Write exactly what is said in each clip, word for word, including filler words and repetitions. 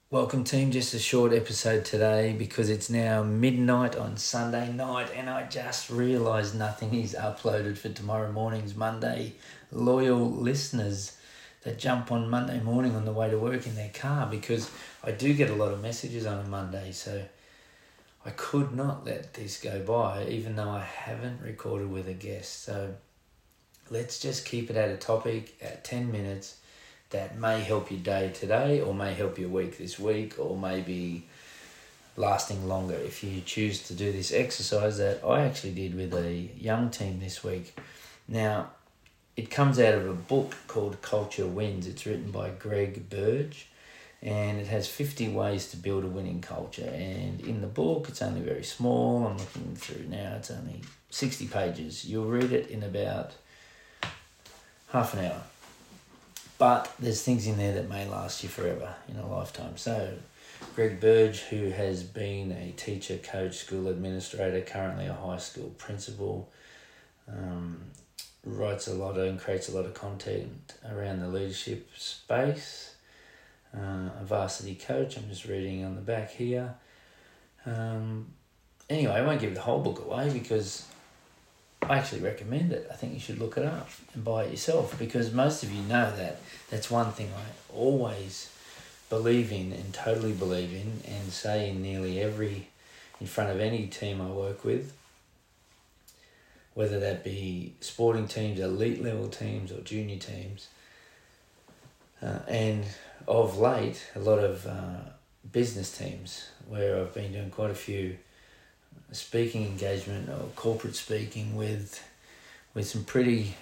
Welcome team, just a short episode today because it's now midnight on Sunday night and I just realised nothing is uploaded for tomorrow morning's Monday. Loyal listeners that jump on Monday morning on the way to work in their car, because I do get a lot of messages on a Monday, so I could not let this go by even though I haven't recorded with a guest. So let's just keep it at a topic at ten minutes that may help your day today or may help your week this week or maybe lasting longer if you choose to do this exercise that I actually did with a young team this week. Now, it comes out of a book called Culture Wins. It's written by Greg Burge and it has fifty ways to build a winning culture. And in the book, it's only very small. I'm looking through now. It's only sixty pages. You'll read it in about half an hour. But there's things in there that may last you forever in a lifetime. So Greg Burge, who has been a teacher, coach, school administrator, currently a high school principal, um, writes a lot of and creates a lot of content around the leadership space. Uh, a varsity coach, I'm just reading on the back here. Um, anyway, I won't give the whole book away because I actually recommend it. I think you should look it up and buy it yourself, because most of you know that that's one thing I always believe in and totally believe in and say in nearly every, in front of any team I work with, whether that be sporting teams, elite level teams or junior teams. Uh, and of late, a lot of uh, business teams where I've been doing quite a few speaking engagement or corporate speaking with with some pretty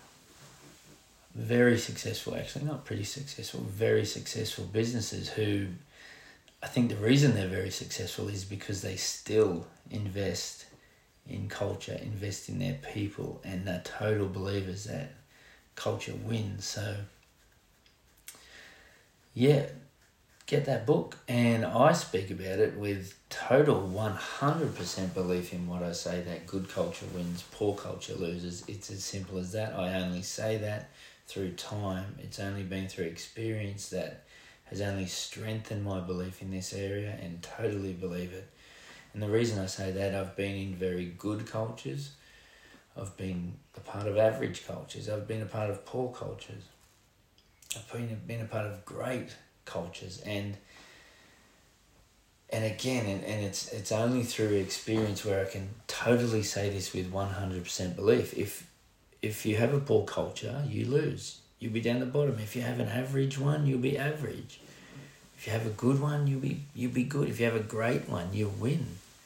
very successful, actually not pretty successful, very successful businesses who I think the reason they're very successful is because they still invest in culture, invest in their people, and they're total believers that culture wins. So yeah, get that book, and I speak about it with total one hundred percent belief in what I say, that good culture wins, poor culture loses. It's as simple as that. I only say that through time. It's only been through experience that has only strengthened my belief in this area, and totally believe it. And the reason I say that, I've been in very good cultures, I've been a part of average cultures, I've been a part of poor cultures, I've been, been a part of great cultures, and and again and, and it's it's only through experience where I can totally say this with one hundred percent belief. If if you have a poor culture, you lose. You'll be down the bottom. If you have an average one, you'll be average. If you have a good one, you'll be you'll be good. If you have a great one, you'll win.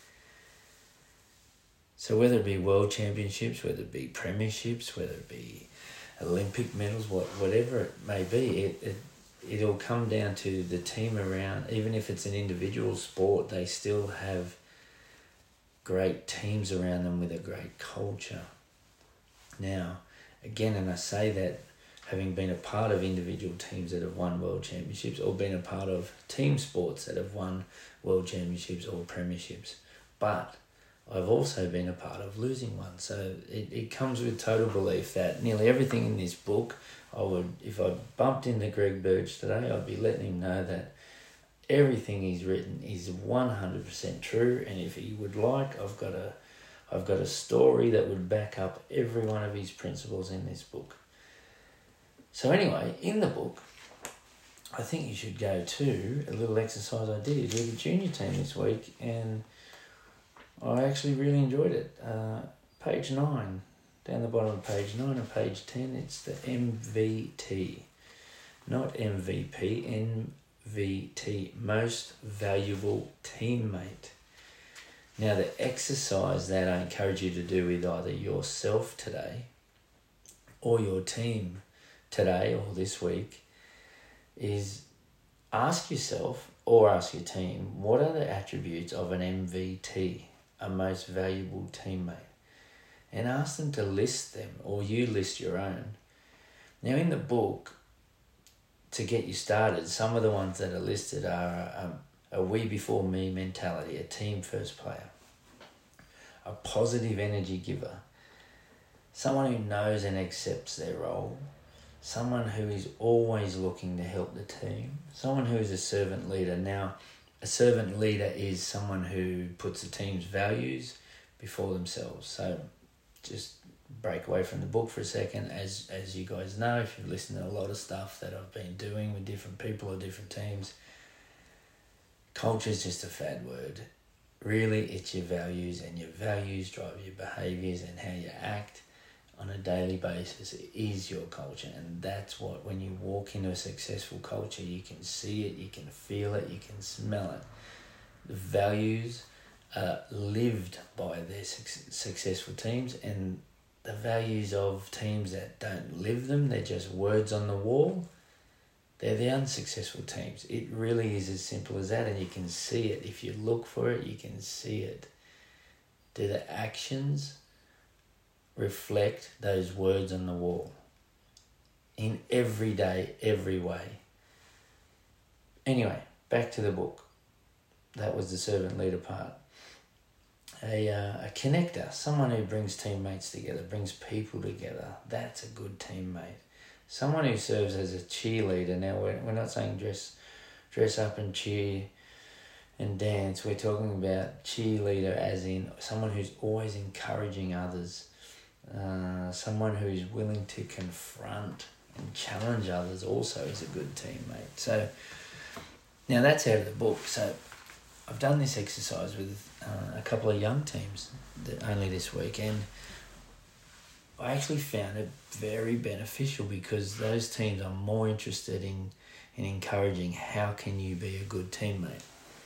So whether it be world championships, whether it be premierships, whether it be Olympic medals, what whatever it may be, it, it it'll come down to the team around. Even if it's an individual sport, they still have great teams around them with a great culture. Now, again, and I say that having been a part of individual teams that have won world championships, or been a part of team sports that have won world championships or premierships, but I've also been a part of losing one. So it, it comes with total belief that nearly everything in this book, I would, if I bumped into Greg Burge today, I'd be letting him know that everything he's written is one hundred percent true. And if he would like, I've got a, I've got a story that would back up every one of his principles in this book. So anyway, in the book, I think you should go to a little exercise I did with a junior team this week, and I actually really enjoyed it. Uh, page nine. Down the bottom of page nine and page ten, it's the M V T. Not M V P, M V T, Most Valuable Teammate. Now, the exercise that I encourage you to do with either yourself today or your team today or this week is ask yourself or ask your team, what are the attributes of an M V T, a most valuable teammate? And ask them to list them, or you list your own. Now, in the book, to get you started, some of the ones that are listed are um, a we before me mentality, a team first player, a positive energy giver, someone who knows and accepts their role, someone who is always looking to help the team, someone who is a servant leader. Now, a servant leader is someone who puts the team's values before themselves. So just break away from the book for a second. As as you guys know, if you've listened to a lot of stuff that I've been doing with different people or different teams, culture is just a fad word. Really, it's your values, and your values drive your behaviours, and how you act on a daily basis is your culture. And that's what, when you walk into a successful culture, you can see it, you can feel it, you can smell it. The values are lived by their su- successful teams, and the values of teams that don't live them, they're just words on the wall, they're the unsuccessful teams. It really is as simple as that, and you can see it. If you look for it, you can see it. Do the actions reflect those words on the wall? In every day, every way. Anyway, back to the book. That was the servant leader part. A, uh, a connector, someone who brings teammates together, brings people together. That's a good teammate. Someone who serves as a cheerleader. Now, we're, we're not saying dress dress up and cheer and dance. We're talking about cheerleader as in someone who's always encouraging others. Uh, someone who is willing to confront and challenge others also is a good teammate. So, now that's out of the book. So, I've done this exercise with uh, a couple of young teams that only this week, and I actually found it very beneficial because those teams are more interested in, in encouraging how can you be a good teammate.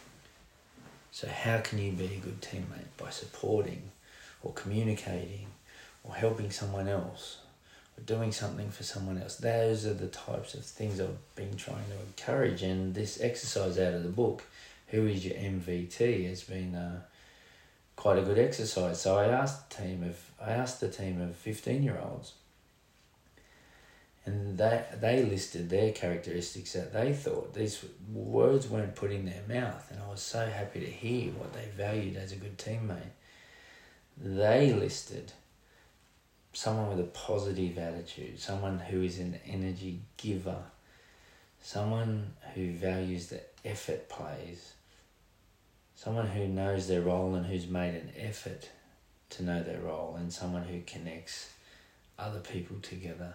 So how can you be a good teammate? By supporting or communicating or helping someone else or doing something for someone else. Those are the types of things I've been trying to encourage, and this exercise out of the book, Who is Your M V T, has been uh, quite a good exercise. So I asked the team of I asked the team of fifteen year olds, and they they listed their characteristics that they thought. These words weren't put in their mouth, and I was so happy to hear what they valued as a good teammate. They listed someone with a positive attitude, someone who is an energy giver, someone who values the effort plays, someone who knows their role and who's made an effort to know their role, and someone who connects other people together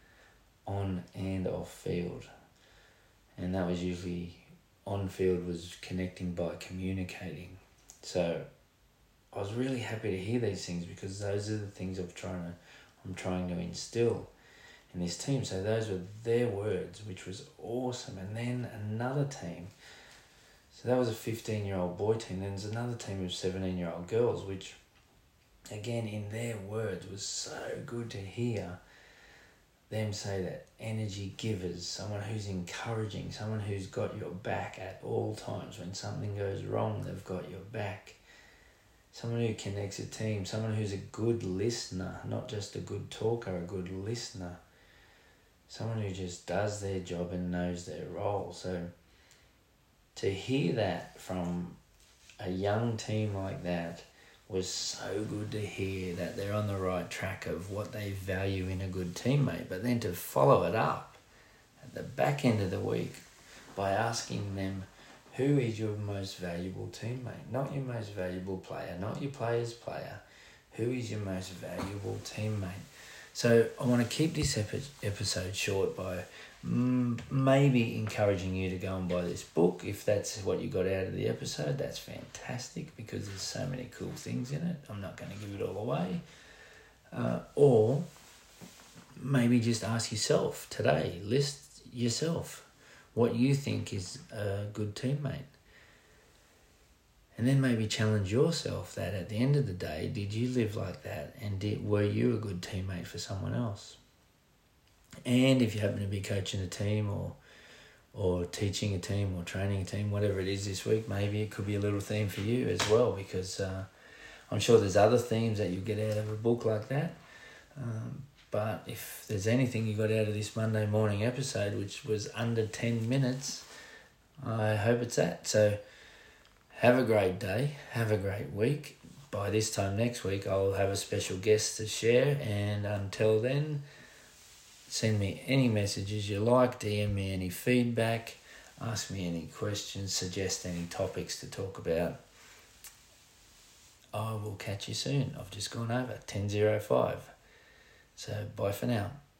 on and off field. And that was usually on field, was connecting by communicating. So I was really happy to hear these things because those are the things I'm trying to I'm trying to instill in this team. So those were their words, which was awesome. And then another team, so that was a fifteen-year-old boy team. Then there's another team of seventeen-year-old girls, which, again, in their words, was so good to hear them say that energy givers, someone who's encouraging, someone who's got your back at all times. When something goes wrong, they've got your back. Someone who connects a team, someone who's a good listener, not just a good talker, a good listener. Someone who just does their job and knows their role. So to hear that from a young team like that was so good to hear that they're on the right track of what they value in a good teammate. But then to follow it up at the back end of the week by asking them, who is your most valuable teammate? Not your most valuable player, not your player's player. Who is your most valuable teammate? So I want to keep this epi- episode short by mm, maybe encouraging you to go and buy this book. If that's what you got out of the episode, that's fantastic because there's so many cool things in it. I'm not going to give it all away. Uh, or maybe just ask yourself today, list yourself what you think is a good teammate. And then maybe challenge yourself that at the end of the day, did you live like that? And did, were you a good teammate for someone else? And if you happen to be coaching a team or or teaching a team or training a team, whatever it is this week, maybe it could be a little theme for you as well, because uh, I'm sure there's other themes that you get out of a book like that. Um, But if there's anything you got out of this Monday morning episode, which was under ten minutes, I hope it's that. So have a great day. Have a great week. By this time next week, I'll have a special guest to share. And until then, Send me any messages you like, D M me any feedback, ask me any questions, suggest any topics to talk about. I will catch you soon. I've just gone over ten oh five. So bye for now.